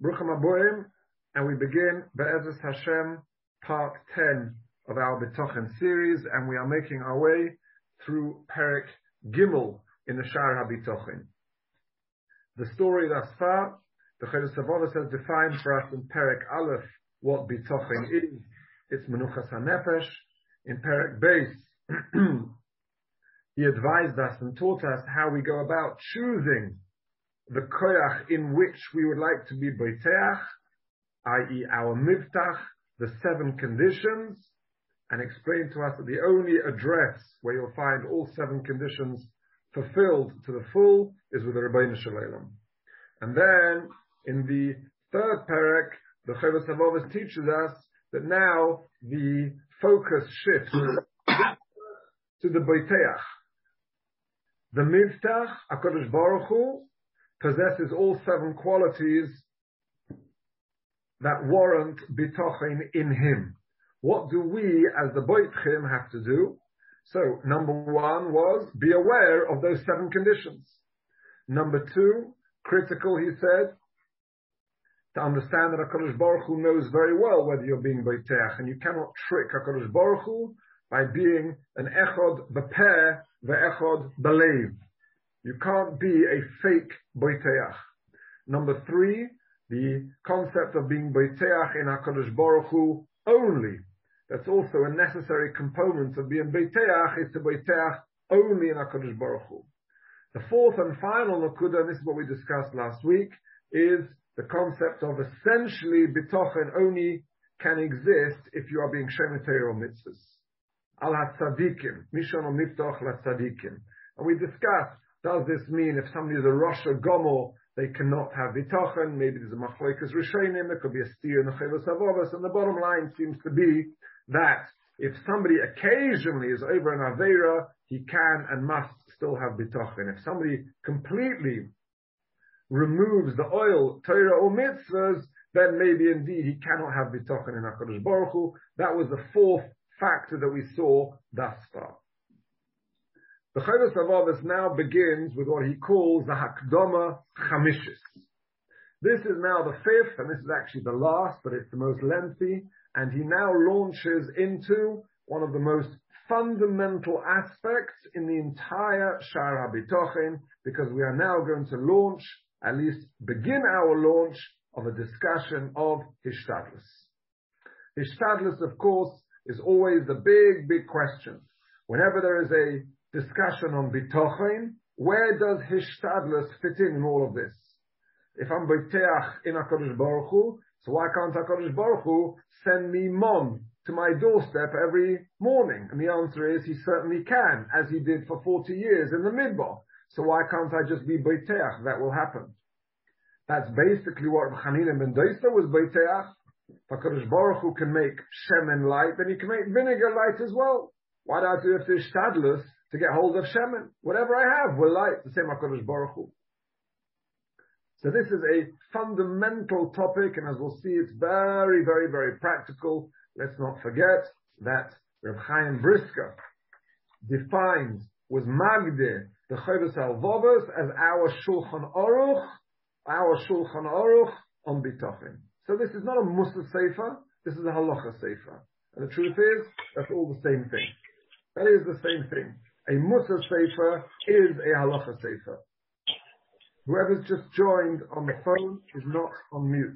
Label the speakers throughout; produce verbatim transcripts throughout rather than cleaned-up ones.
Speaker 1: Bruchim Aboim, and we begin Be'ezus Hashem, part ten of our B'tochen series, and we are making our way through Perek Gimel in the Sha'ar HaBitochen. The story thus far, the Chodesh Avos has defined for us in Perek Aleph what Bitochen is. It's Menuchas HaNefesh. In Perek Beis, he advised us and taught us how we go about choosing the koyach in which we would like to be boiteach, that is our miftach, the seven conditions, and explained to us that the only address where you'll find all seven conditions fulfilled to the full is with the Rebbeinu Shalom. And then, in the third perek, the Chodesh Avos teaches us that now the focus shifts to the boiteach. The miftach, HaKadosh Baruch Hu, possesses all seven qualities that warrant bitochen in him. What do we, as the boitchim, have to do? So, number one was, be aware of those seven conditions. Number two, critical, he said, to understand that HaKadosh Baruch Hu knows very well whether you're being boiteach, and you cannot trick HaKadosh Baruch Hu by being an echod b'peh ve'echod b'leiv. You can't be a fake boiteach. Number three, the concept of being boiteach in HaKadosh Baruch Hu only. That's also a necessary component of being boiteach, is to boiteach only in HaKadosh Baruch Hu. The fourth and final nakuda, and this is what we discussed last week, is the concept of essentially bitochen only can exist if you are being shemet Torah or mitzvahs. Al ha-tzadikim, mishon o miftoch la-tzadikim. And we discussed, does this mean if somebody is a Rosh Gomor, they cannot have bitochen? Maybe there's a machlokas rishonim, there could be a steer in the Chodesh Avos, and the bottom line seems to be that if somebody occasionally is over an Aveira, he can and must still have bitochen. If somebody completely removes the oil, Torah or mitzvahs, then maybe indeed he cannot have bitochen in HaKadosh Baruch Hu. That was the fourth factor that we saw thus far. The Chodesh Avos now begins with what he calls the Hakdama Chamishis. This is now the fifth, and this is actually the last, but it's the most lengthy, and he now launches into one of the most fundamental aspects in the entire Sha'ar HaBitochen, because we are now going to launch, at least begin our launch, of a discussion of Hishtadlus. Hishtadlus, of course, is always the big, big question. Whenever there is a discussion on bitochen, where does Hishtadlus fit in in all of this? If I'm boiteach in HaKadosh Baruch Hu, so why can't HaKadosh Baruch Hu send me mon to my doorstep every morning? And the answer is he certainly can, as he did for forty years in the Midbar. So why can't I just be boiteach? That will happen. That's basically what Chanina ben Dosa was boiteach. HaKadosh Baruch Hu can make shemen light, then he can make vinegar light as well. Why do I do this Hishtadlus to get hold of shemen? Whatever I have will light, the same HaKadosh Baruch Hu. So this is a fundamental topic, and as we'll see, it's very, very, very practical. Let's not forget that Reb Chaim Brisker defined, was magde, the Chodesh Avos as our Shulchan Aruch, our Shulchan Aruch on Bitochen. So this is not a Musa Sefer, this is a Halacha Sefer. And the truth is, that's all the same thing. That is the same thing. A Musa Sefer is a Halacha Sefer. Whoever's just joined on the phone is not on mute.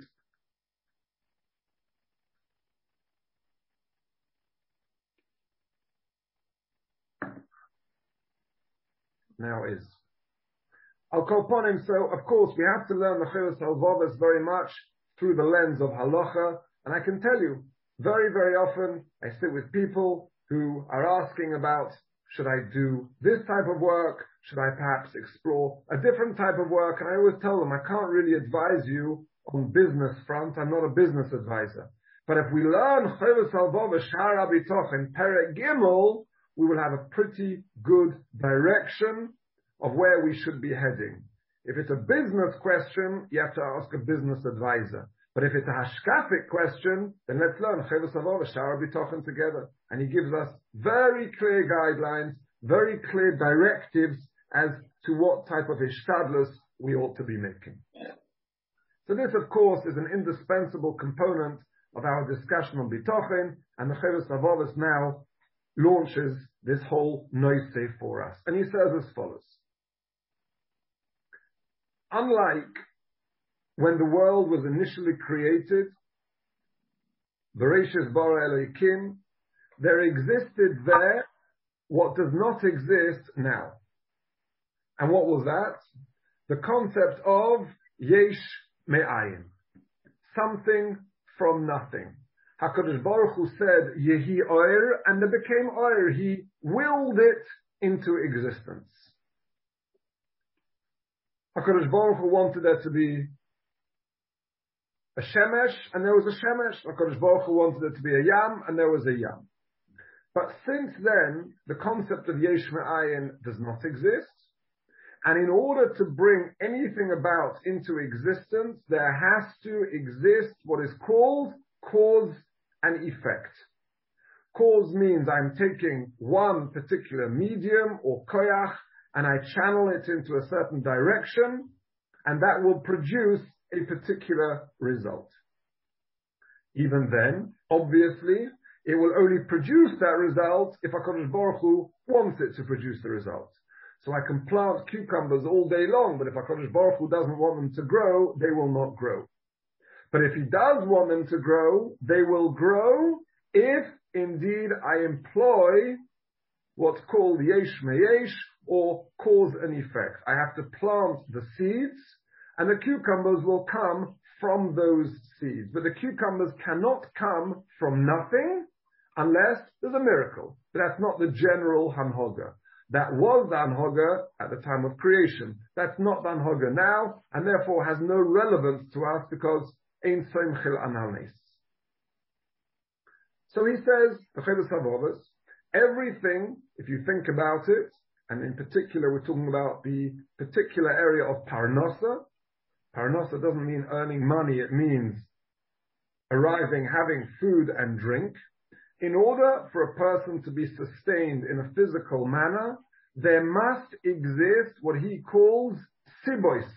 Speaker 1: Now is. I'll call upon him. So, of course, we have to learn the Chodesh Avos very much through the lens of halacha. And I can tell you, very, very often, I sit with people who are asking about, should I do this type of work? Should I perhaps explore a different type of work? And I always tell them, I can't really advise you on business front. I'm not a business advisor. But if we learn Chodesh Avos, Sha'ar HaBitochen, Perek Gimel, we will have a pretty good direction of where we should be heading. If it's a business question, you have to ask a business advisor. But if it's a hashkafic question, then let's learn Chodesh Avos, Sha'ar HaBitochen together. And he gives us very clear guidelines, very clear directives as to what type of hishtadlus we ought to be making. So this, of course, is an indispensable component of our discussion on Bitochen, and the Chovos HaLevavos now launches this whole noise for us. And he says as follows. Unlike when the world was initially created, Bereshis bara Elokim, there existed there what does not exist now. And what was that? The concept of Yesh Me'ayin, something from nothing. HaKadosh Baruch Hu said, Yehi Oir, and it became Oir. He willed it into existence. HaKadosh Baruch Hu wanted there to be a Shemesh, and there was a Shemesh. HaKadosh Baruch Hu wanted there to be a Yam, and there was a Yam. But since then, the concept of Yesh Me'ayin does not exist. And in order to bring anything about into existence, there has to exist what is called cause and effect. Cause means I'm taking one particular medium or koyach and I channel it into a certain direction, and that will produce a particular result. Even then, obviously, it will only produce that result if HaKadosh Baruch Hu wants it to produce the result. So I can plant cucumbers all day long, but if HaKadosh Baruch Hu doesn't want them to grow, they will not grow. But if He does want them to grow, they will grow if indeed I employ what's called yesh me'yesh, or cause and effect. I have to plant the seeds, and the cucumbers will come from those seeds. But the cucumbers cannot come from nothing unless there's a miracle. But that's not the general hanhoga. That was the hanhoga at the time of creation. That's not the hanhoga now, and therefore has no relevance to us because ein soimchil analnes. So he says, the Chovos HaLevavos, everything, if you think about it, and in particular we're talking about the particular area of parnasa. Parnasa doesn't mean earning money, it means arriving, having food and drink. In order for a person to be sustained in a physical manner, there must exist what he calls sibois.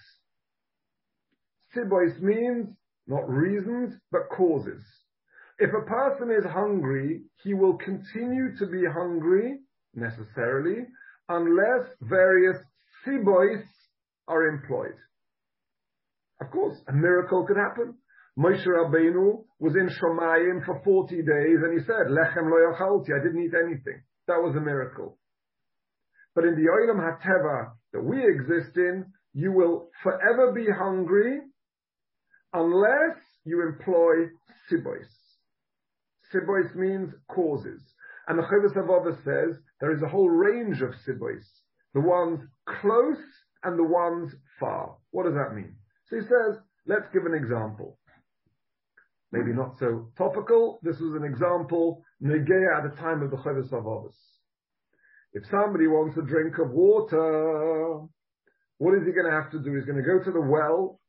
Speaker 1: Sibois means not reasons, but causes. If a person is hungry, he will continue to be hungry, necessarily, unless various sibois are employed. Of course, a miracle could happen. Moshe Rabbeinu was in Shomayim for forty days and he said, Lechem lo yachalti, I didn't eat anything. That was a miracle. But in the Olam HaTeva that we exist in, you will forever be hungry unless you employ sibois. Sibois means causes. And the Chovos HaLevavos says there is a whole range of sibois. The ones close and the ones far. What does that mean? So he says, let's give an example. Maybe not so topical. This was an example, Negea at the time of the Chovos HaLevavos. If somebody wants a drink of water, what is he going to have to do? He's going to go to the well,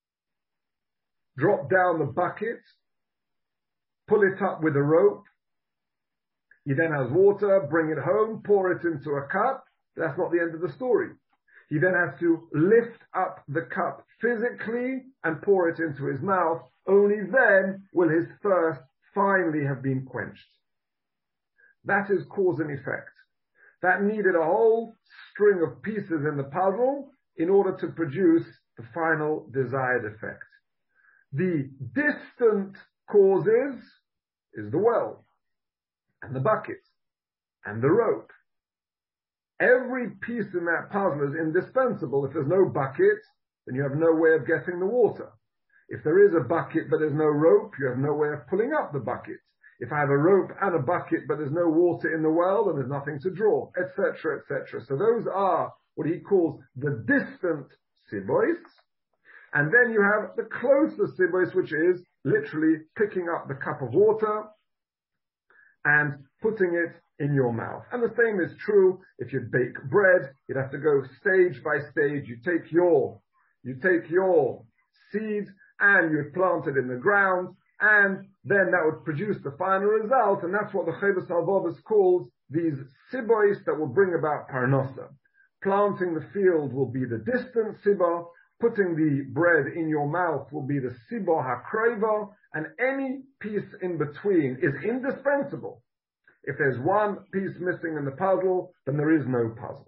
Speaker 1: drop down the bucket, pull it up with a rope. He then has water, bring it home, pour it into a cup. That's not the end of the story. He then has to lift up the cup physically and pour it into his mouth. Only then will his thirst finally have been quenched. That is cause and effect. That needed a whole string of pieces in the puzzle in order to produce the final desired effect. The distant causes is the well, and the bucket, and the rope. Every piece in that puzzle is indispensable. If there's no bucket, then you have no way of getting the water. If there is a bucket but there's no rope, you have no way of pulling up the bucket. If I have a rope and a bucket but there's no water in the well, then there's nothing to draw, et cetera, et cetera. So those are what he calls the distant sibois. And then you have the closer sibois, which is literally picking up the cup of water and putting it in your mouth. And the same is true if you bake bread. You'd have to go stage by stage. You take your, you take your seed and you plant it in the ground, and then that would produce the final result. And that's what the Chovos HaLevavos calls these sibois that will bring about parnasa. Planting the field will be the distant sibah. putting the bread in your mouth will be the sibo hakroiva, and any piece in between is indispensable. If there's one piece missing in the puzzle, then there is no puzzle.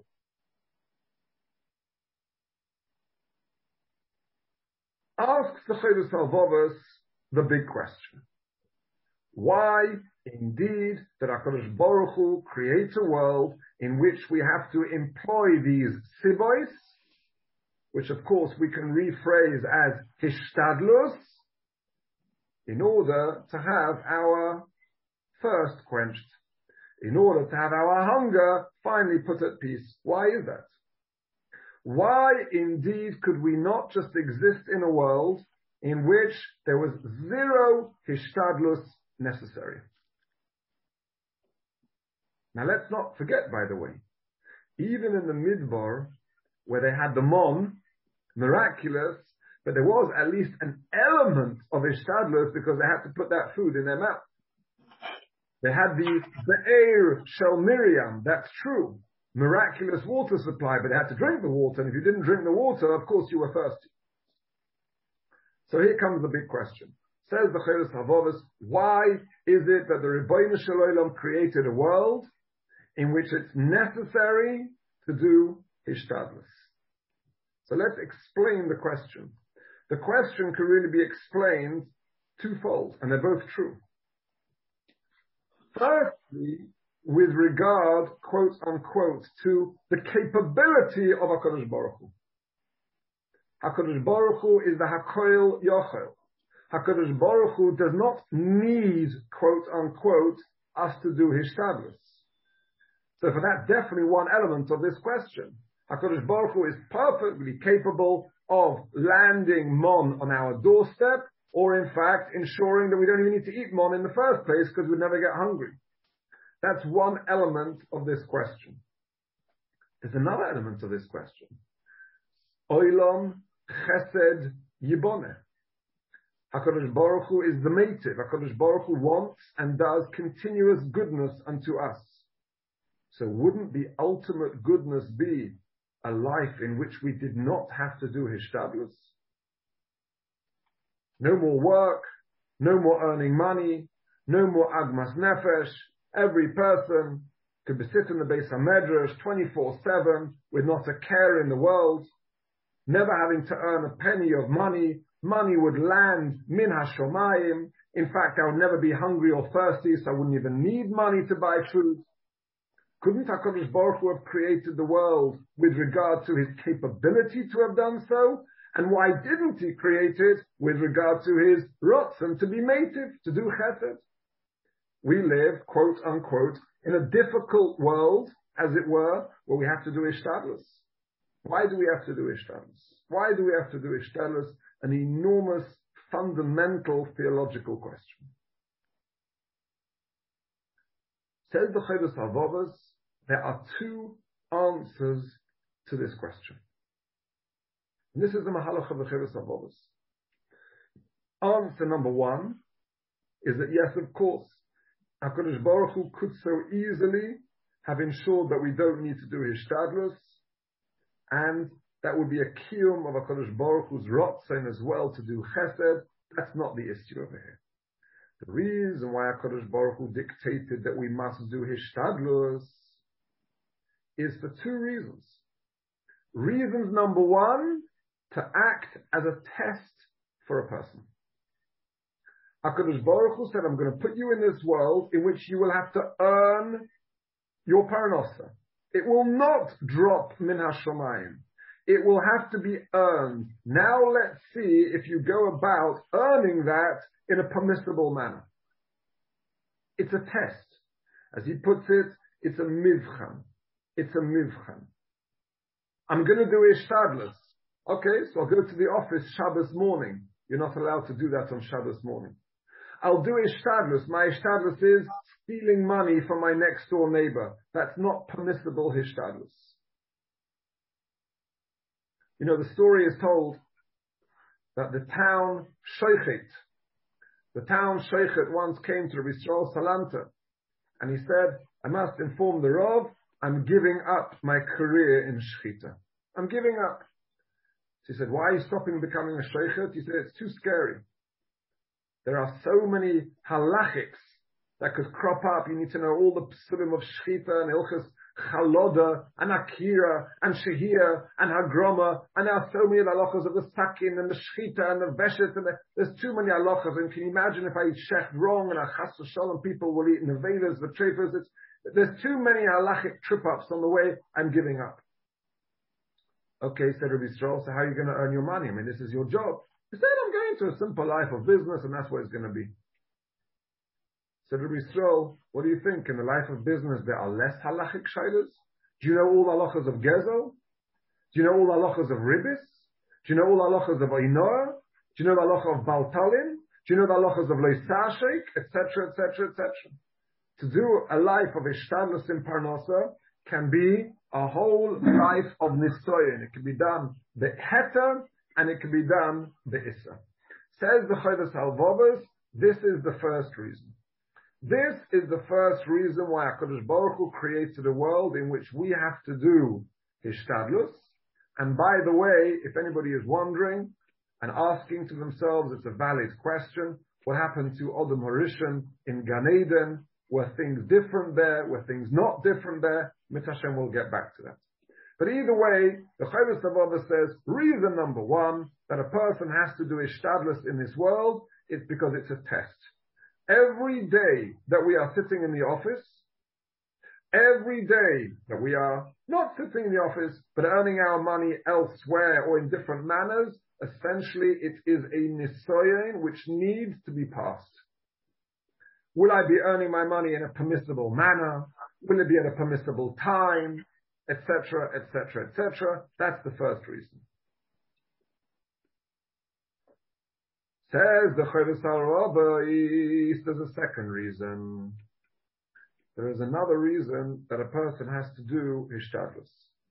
Speaker 1: Asks the Chovos HaLevavos the big question. Why, indeed, did HaKadosh Baruch Hu create a world in which we have to employ these sibos, which of course we can rephrase as hishtadlus, in order to have our thirst quenched, in order to have our hunger finally put at peace? Why is that? Why indeed could we not just exist in a world in which there was zero hishtadlus necessary? Now let's not forget, by the way, even in the Midbar, where they had the mon, miraculous, but there was at least an element of hishtadlus because they had to put that food in their mouth. They had the Be'er Shel Miriam, that's true, miraculous water supply, but they had to drink the water, and if you didn't drink the water, of course you were thirsty. So here comes the big question. Says the Chovos HaLevavos, why is it that the Ribbono Shel Olam created a world in which it's necessary to do hishtadlus? So let's explain the question. The question can really be explained twofold, and they're both true. Firstly, with regard, quote unquote, to the capability of HaKadosh Baruch Hu. HaKadosh Baruch Hu is the Hakoil Yochel. HaKadosh Baruch Hu does not need, quote unquote, us to do hishtadlus. So for that, definitely one element of this question. HaKadosh Baruch Hu is perfectly capable of landing mon on our doorstep, or in fact ensuring that we don't even need to eat mon in the first place because we'd never get hungry. That's one element of this question. There's another element of this question. Olam chesed yiboneh. HaKadosh Baruch Hu is the native. HaKadosh Baruch Hu wants and does continuous goodness unto us. So wouldn't the ultimate goodness be a life in which we did not have to do hishtadlus? No more work, no more earning money, no more agmas nefesh. Every person could be sitting in the Beis HaMedrash twenty-four seven with not a care in the world, never having to earn a penny of money. Money would land min hashomayim. In fact, I would never be hungry or thirsty, so I wouldn't even need money to buy food. Couldn't HaKadosh Baruch Hu have created the world with regard to his capability to have done so? And why didn't he create it with regard to his rotzen, to be native, to do chesed? We live, quote unquote, in a difficult world, as it were, where we have to do hishtadlus. Why do we have to do hishtadlus? Why do we have to do hishtadlus? An enormous, fundamental theological question. Says the Chovos HaLevavos, there are two answers to this question. And this is the Mahalach of the Chovos HaLevavos. Answer number one is that yes, of course, HaKadosh Baruch Hu could so easily have ensured that we don't need to do hishtadlus, and that would be a kiyum of HaKadosh Baruch Hu's rotzen as well to do chesed. That's not the issue over here. The reason why HaKadosh Baruch Hu dictated that we must do hishtadlus is for two reasons. Reasons number one, to act as a test for a person. HaKadosh Baruch Hu said, I'm going to put you in this world in which you will have to earn your parnasa. It will not drop min hashomayim. It will have to be earned. Now let's see if you go about earning that in a permissible manner. It's a test. As he puts it, it's a mivchan. It's a mivchan. I'm going to do hishtadlus. Okay, so I'll go to the office Shabbos morning. You're not allowed to do that on Shabbos morning. I'll do hishtadlus. My hishtadlus is stealing money from my next door neighbor. That's not permissible hishtadlus. You know, the story is told that the town Shoichet, the town Shoichet once came to Rabbi Yisrael Salanta, and he said, I must inform the Rav, I'm giving up my career in Shechita. I'm giving up. So he said, why are you stopping becoming a sheikhet? He said, it's too scary. There are so many halachics that could crop up. You need to know all the psulim of shchita and ilchas chaloda and akira and shehia and hagroma, and there are so many halachas of the sakin and the shchita and the veshet, and the, there's too many halachas. And can you imagine if I eat shech wrong and a chas v'shalom people will eat nevedas, the trefas? It's there's too many halachic trip ups on the way. I'm giving up. Okay, said Rabbi Yisrael. So how are you going to earn your money? I mean, this is your job. He said, I'm going to a simple life of business, and that's what it's going to be. Said Rabbi Yisrael, what do you think? In the life of business, there are less halachic shaylas? Do you know all the halachas of Gezel? Do you know all the halachas of Ribis? Do you know all the halachas of Einoah? Do you know the halacha of Baltalin? Do you know the halachas of Leisashek? Etc., et cetera, et cetera. To do a life of Ishtadlus in Parnasa can be a whole life of Nisoyin. It can be done the Heter, and it can be done the Issa. Says the Chovos HaLevavos, this is the first reason. This is the first reason why HaKadosh Baruch Hu created a world in which we have to do Hishtadlus. And by the way, if anybody is wondering and asking to themselves, it's a valid question, what happened to Odom Harishon in Gan Eden? Were things different there? Were things not different there? Mit Hashem will get back to that. But either way, the Chovos HaLevavos says, reason number one, that a person has to do Hishtadlus in this world, is because it's a test. Every day that we are sitting in the office, every day that we are not sitting in the office, but earning our money elsewhere or in different manners, essentially it is a nisoyen which needs to be passed. Will I be earning my money in a permissible manner? Will it be at a permissible time? Etc., et cetera, et cetera. That's the first reason. Says the Chovos HaLevavos, there's a second reason. There is another reason that a person has to do Hishtadlus.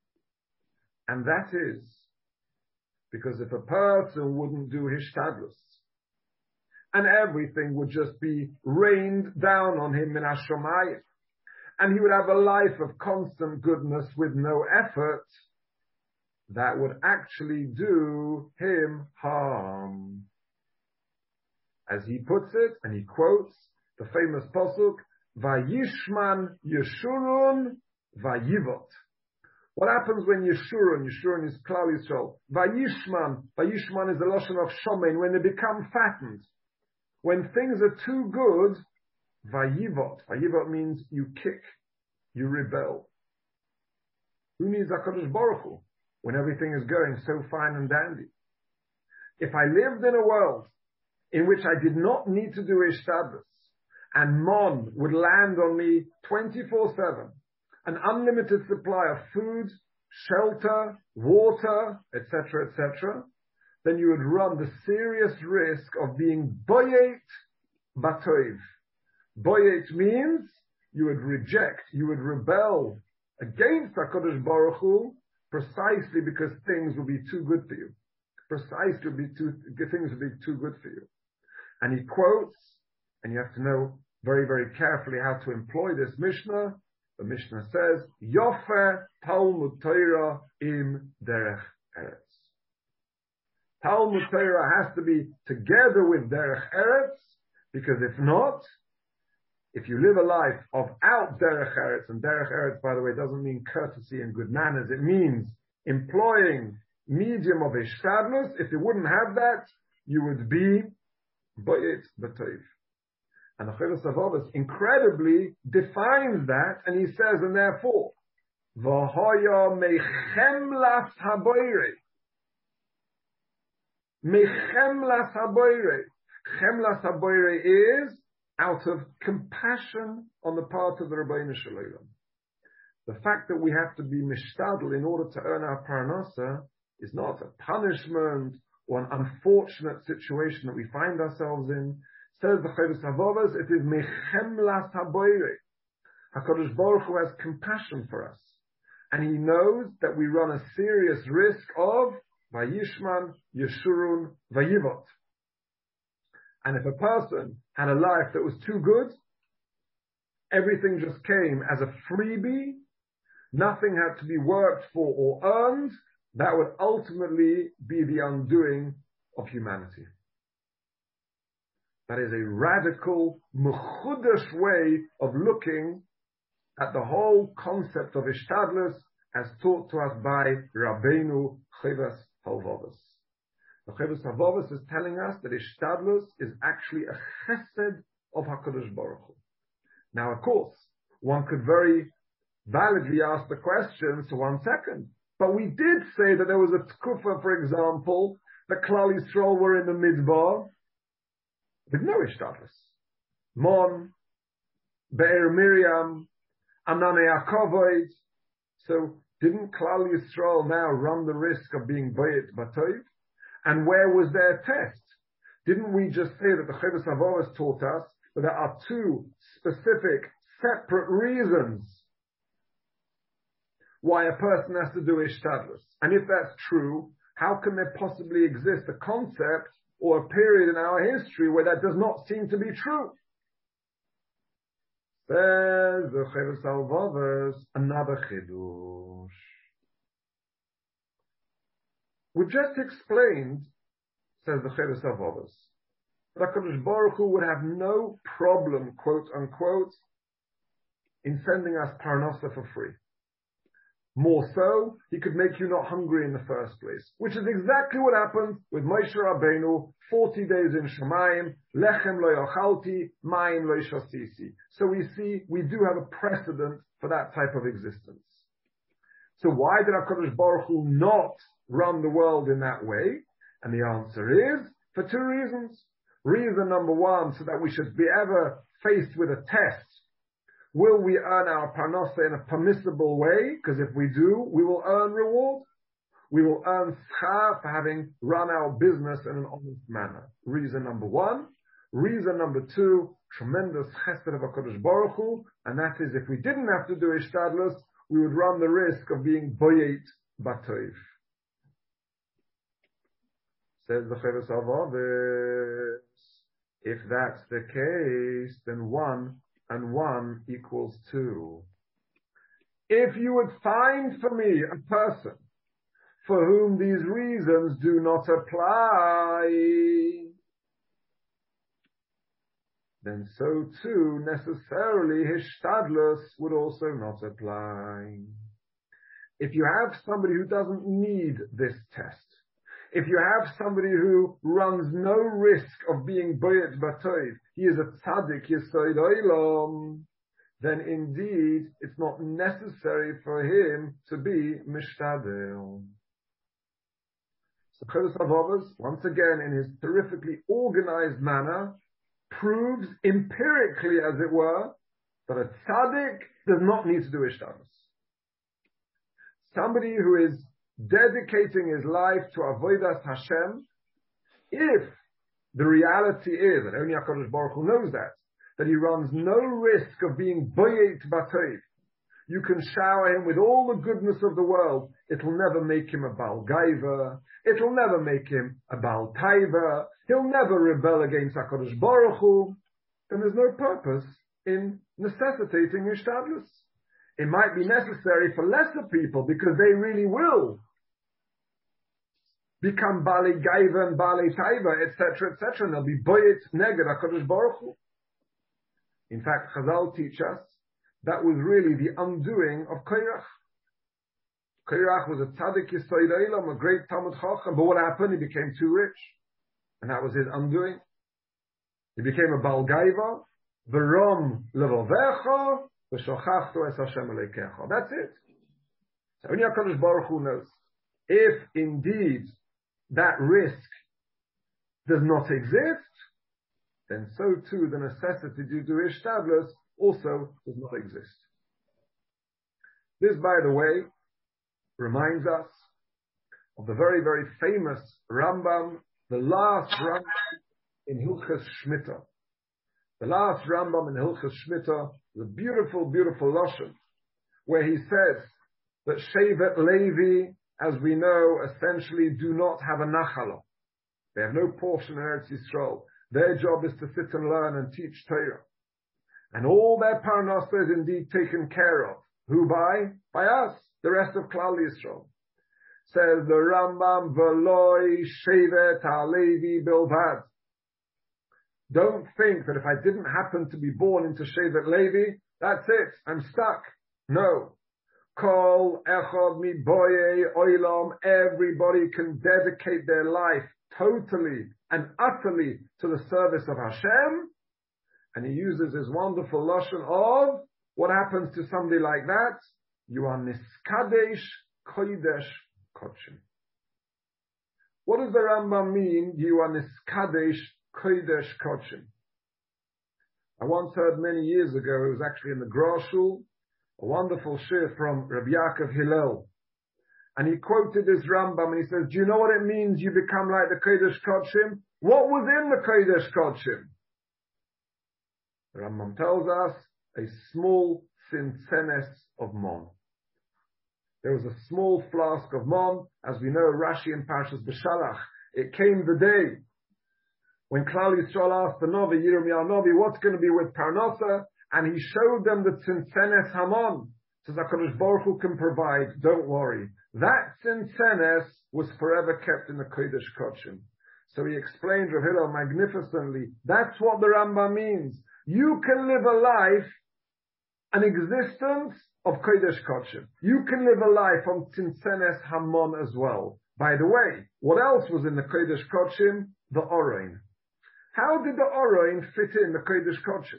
Speaker 1: And that is because if a person wouldn't do Hishtadlus, and everything would just be rained down on him in Hashomayim, and he would have a life of constant goodness with no effort, that would actually do him harm. As he puts it, and he quotes the famous pasuk, Vayishman Yeshurun Vayivot. What happens when Yeshurun, Yeshurun is Klal Yisrael, Vayishman, Vayishman is the lashon of Shomen, when they become fattened. When things are too good, Vayivot. Vayivot means you kick, you rebel. Who needs HaKadosh Baruch Hu when everything is going so fine and dandy? If I lived in a world in which I did not need to do Hishtadlus, and Mon would land on me twenty-four seven, an unlimited supply of food, shelter, water, et cetera, et cetera, then you would run the serious risk of being boyet batoiv. Boyet means you would reject, you would rebel against HaKadosh Baruch Hu precisely because things will be too good for you. Precisely be too, things will be too good for you. And he quotes, and you have to know very, very carefully how to employ this Mishnah. The Mishnah says, Yofer Talmud Torah im derech eretz. Talmud Torah has to be together with derech eretz, because if not, if you live a life of out derech eretz, and derech eretz, by the way, doesn't mean courtesy and good manners, it means employing medium of Hishtadlus. If you wouldn't have that, you would be Boyet B'Toiv. And the Chovos HaLevavos incredibly defines that, and he says, and therefore, V'hoya mechemlas haboire. Mechemlas haboire. Chemlas haboire is out of compassion on the part of the Rabbeinu Shalom. The fact that we have to be mishtadl in order to earn our parnasa is not a punishment or an unfortunate situation that we find ourselves in. Says the Chovos HaLevavos, it is mechemlas haboire. HaKadosh Baruch Hu has compassion for us. And he knows that we run a serious risk of Vayishman, Yeshurun, Vayivot. And if a person had a life that was too good, everything just came as a freebie, nothing had to be worked for or earned, that would ultimately be the undoing of humanity. That is a radical, mechudash way of looking at the whole concept of Ishtadlus as taught to us by Rabbeinu Chovas Halvavos. The Chovas Halvavos is telling us that Ishtadlus is actually a chesed of HaKadosh Baruch Hu. Now, of course, one could very validly ask the question, so one second, but we did say that there was a tkufa, for example, that Klal Yisrael were in the Midbar with no Ishtadlus. Mon, Be'er Miriam, Anane Yaakov. So didn't Klal Yisrael now run the risk of being Bayit Batov? And where was their test? Didn't we just say that the Chovas Halvavos taught us that there are two specific, separate reasons why a person has to do Ishtadlus? And if that's true, how can there possibly exist a concept or a period in our history where that does not seem to be true? Says the Chovas Halvavos, another chidush. We just explained, says the Chovas Halvavos, that HaKadosh Baruch Hu would have no problem, quote unquote, in sending us parnasa for free. More so, he could make you not hungry in the first place, which is exactly what happened with Moshe Rabbeinu, forty days in Shemayim, lechem lo yochalti, mayim lo shasisi. So we see, we do have a precedent for that type of existence. So why did HaKadosh Baruch Hu not run the world in that way? And the answer is, for two reasons. Reason number one, so that we should be ever faced with a test. Will we earn our parnasa in a permissible way? Because if we do, we will earn reward. We will earn schar for having run our business in an honest manner. Reason number one. Reason number two, tremendous chesed of HaKadosh Baruch Hu, and that is if we didn't have to do Ishtadlus, we would run the risk of being boyet batov. Says the Chovas Halvavos, if that's the case, then one and one equals two. If you would find for me a person for whom these reasons do not apply, then so too necessarily Hishtadlus would also not apply. If you have somebody who doesn't need this test, if you have somebody who runs no risk of being Boyet Batov, he is a tzaddik Yesod Olam, then indeed it's not necessary for him to be Mishtadel. So Chovas Halvavos, once again in his terrifically organized manner, proves empirically, as it were, that a tzaddik does not need to do Ishtadlus. Somebody who is dedicating his life to Avodas Hashem, if the reality is, and only HaKadosh Baruch Hu knows that, that he runs no risk of being Boyet Batov, you can shower him with all the goodness of the world, it'll never make him a Baal Gaiva, it'll never make him a Baal Taiva, he'll never rebel against HaKadosh Baruch Hu, then there's no purpose in necessitating Ishtadlus. It might be necessary for lesser people because they really will become Bali Gaiva and Bali Taiva, et cetera, et cetera, and they'll be Boyet Neged HaKadosh Baruch Hu. In fact, Chazal teach us that was really the undoing of Korach. Korach was a tzaddik Yesod Olam, a great Talmud Chacham, but what happened? He became too rich. And that was his undoing. He became a Baal Gaiva, V'rom levovecha, v'shochachto es Hashem Elokecha. That's it. So only HaKadosh Baruch Hu knows. If indeed that risk does not exist, then so too the necessity to do Ishtadlus also does not exist. This, by the way, reminds us of the very, very famous Rambam, the last Rambam in Hilchos Shmita. The last Rambam in Hilchos Shmita, the beautiful, beautiful Lashon, where he says that Shevet Levi, as we know, essentially do not have a nachala. They have no portion in Eretz Yisrael. Their job is to sit and learn and teach Torah. And all their parnasa is indeed taken care of. Who by? By us, the rest of Klal Yisrael. Says the Rambam, V'loi shevet halevi bilvad. Don't think that if I didn't happen to be born into Shevet Levi, that's it, I'm stuck. No. Kol echad mi boye oilam, everybody can dedicate their life totally and utterly to the service of Hashem. And he uses his wonderful lashon of, what happens to somebody like that? You are niskadesh kodesh kodshim. What does the Rambam mean, you are niskadesh kodesh kodshim? I once heard many years ago, it was actually in the Grashul, a wonderful shir from Rabbi Yaakov Hillel. And he quoted this Rambam and he says, do you know what it means you become like the Kodesh Kodshim? What was in the Kodesh Kodshim? The Rambam tells us, a small cincenes of mon. There was a small flask of mon, as we know, Rashi and Parshas B'Shalach. It came the day when Klal Yisrael asked the Novi, Yirmiyah Novi, what's going to be with Parnasa? And he showed them the Cincenes Hamon. Says HaKadosh Baruch Hu can provide, don't worry. That Cincenes was forever kept in the Kodesh Kodshim. So he explained, Rav Hillel, magnificently, that's what the Rambam means. You can live a life, an existence of Kodesh Kodshim. You can live a life on Cincenes Hamon as well. By the way, what else was in the Kodesh Kodshim? The Orain. How did the Orain fit in the Kodesh Kodshim?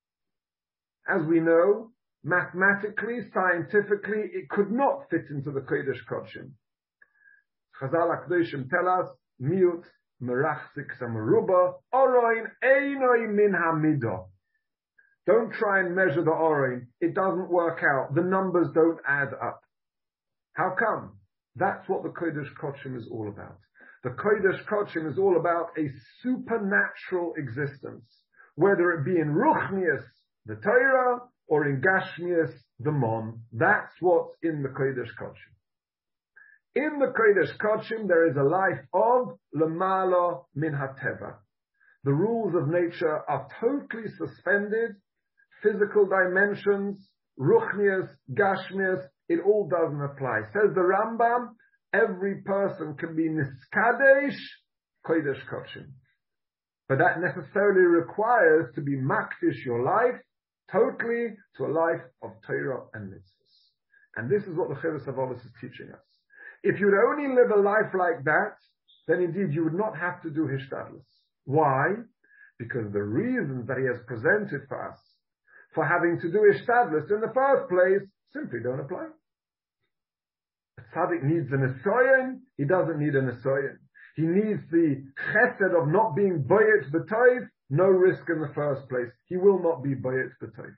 Speaker 1: As we know, mathematically, scientifically, it could not fit into the Kodesh Kodshim. Chazal HaKadoshim tell us, miut merachzik samaruba, Orain einoi min hamidah. Don't try and measure the Orain. It doesn't work out. The numbers don't add up. How come? That's what the Kodesh Kodshim is all about. The Kodesh Kodshim is all about a supernatural existence, whether it be in Ruchnius, the Torah, or in Gashmius, the Mon. That's what's in the Kodesh Kodshim. In the Kodesh Kodshim, there is a life of Lamala min HaTeva. The rules of nature are totally suspended. Physical dimensions, Ruchnius, Gashmius, it all doesn't apply. Says the Rambam, every person can be Niskadesh Kodesh Kodshim. But that necessarily requires to be makdish your life totally to a life of Torah and mitzvahs. And this is what the Chovos HaLevavos is teaching us. If you'd only live a life like that, then indeed you would not have to do Hishtadlus. Why? Because the reasons that he has presented for us for having to do Hishtadlus in the first place simply don't apply. A tzaddik needs an esoyen, he doesn't need an esoyen. He needs the chesed of not being boyet b'toiv, no risk in the first place. He will not be boyet b'toiv.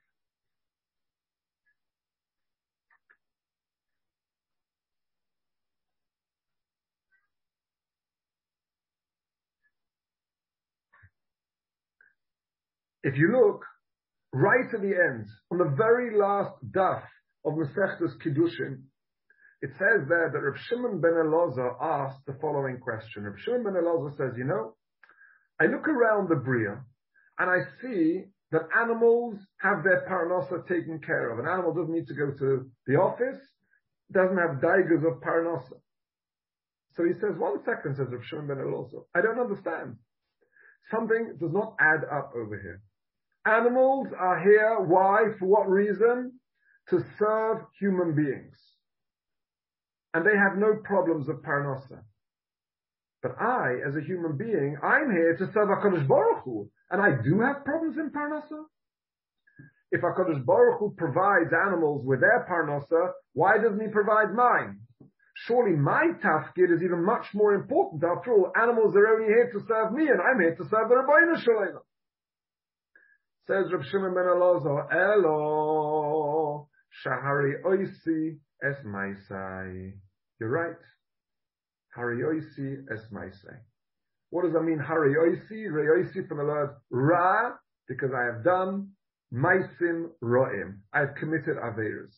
Speaker 1: If you look right at the end, on the very last daf of Masechtas Kiddushin, it says there that Reb Shimon ben Elazar asked the following question. Reb Shimon ben Elazar says, you know, I look around the Bria and I see that animals have their parnasa taken care of. An animal doesn't need to go to the office, doesn't have daigas of parnasa. So he says, one second, says Reb Shimon ben Elazar, I don't understand. Something does not add up over here. Animals are here, why, for what reason? To serve human beings. And they have no problems of parnasa. But I, as a human being, I'm here to serve HaKadosh Baruch Hu, and I do have problems in parnasa. If HaKadosh Baruch Hu provides animals with their parnasa, why doesn't he provide mine? Surely my tafkid is even much more important. After all, animals are only here to serve me, and I'm here to serve the Rebbeinu Shalom. Says Reb Shimon ben Elazar, Elo, Shahari Oisi es Maisai. You're right. Hari Oisi es Maisai. What does that mean, Hari Oisi? Re Oisi from the word Ra, because I have done Maisim Ro'im. I have committed Aveirus.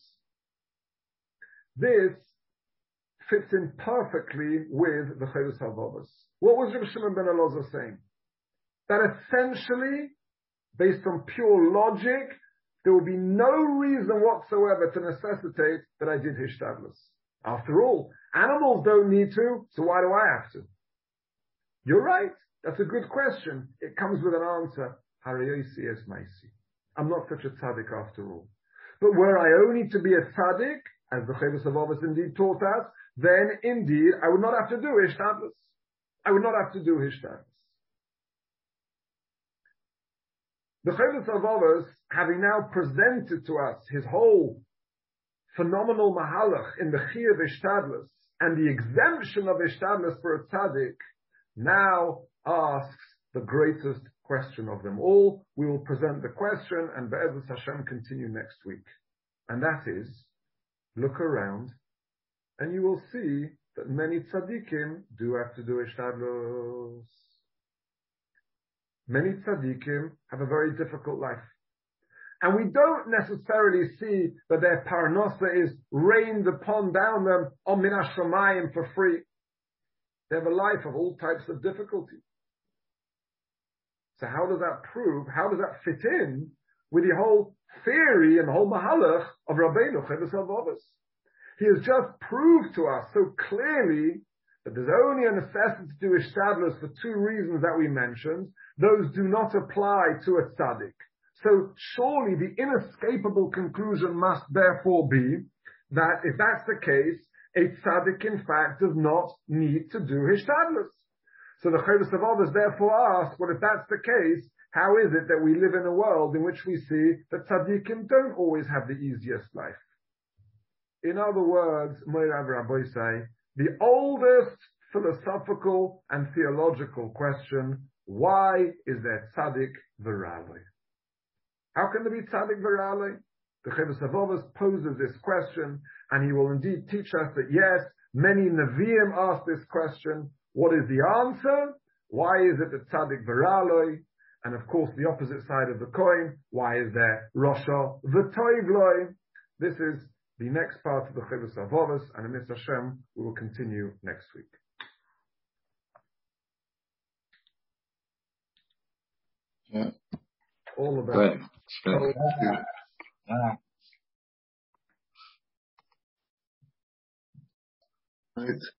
Speaker 1: This fits in perfectly with the Chovos HaLevavos. What was Reb Shimon ben Elazar saying? That essentially, based on pure logic, there will be no reason whatsoever to necessitate that I did Hishtadlus. After all, animals don't need to, so why do I have to? You're right. That's a good question. It comes with an answer. Harayesi es maisi. I'm not such a tzaddik after all. But were I only to be a tzaddik, as the Chovos HaLevavos indeed taught us, then indeed I would not have to do hishtadlus. I would not have to do hishtadlus. The Chovos HaLevavos, having now presented to us his whole phenomenal mahalach in the chiyuv hishtadlus and the exemption of hishtadlus for a tzaddik, now asks the greatest question of them all. We will present the question and Be'ezus Hashem continue next week. And that is, look around and you will see that many tzaddikim do have to do hishtadlus. Many tzaddikim have a very difficult life. And we don't necessarily see that their parnasa is rained upon down them on min hashamayim for free. They have a life of all types of difficulty. So how does that prove, how does that fit in with the whole theory and the whole mahalach of Rabbeinu Chovos HaLevavos? He has just proved to us so clearly that there's only a necessity to do hishtadlus for two reasons that we mentioned. Those do not apply to a tzaddik. So surely the inescapable conclusion must therefore be that if that's the case, a tzaddik in fact does not need to do hishtadlus. So the Chovos HaLevavos therefore ask, well, if that's the case, how is it that we live in a world in which we see that tzaddikim don't always have the easiest life? In other words, Moirav Rabbi say, the oldest philosophical and theological question, why is there tzaddik v'ralei? How can there be tzaddik v'ralei? The Chovos HaLevavos poses this question, and he will indeed teach us that yes, many Nevi'im ask this question. What is the answer? Why is it that tzaddik v'ralei? And of course, the opposite side of the coin, why is there Rasha v'toivloi? This is the next part of the Chovos HaLevavos, and in Mitzvah Hashem, we will continue next week.
Speaker 2: Yeah.
Speaker 1: All about
Speaker 2: Great. Great.
Speaker 3: Yeah.
Speaker 2: Right.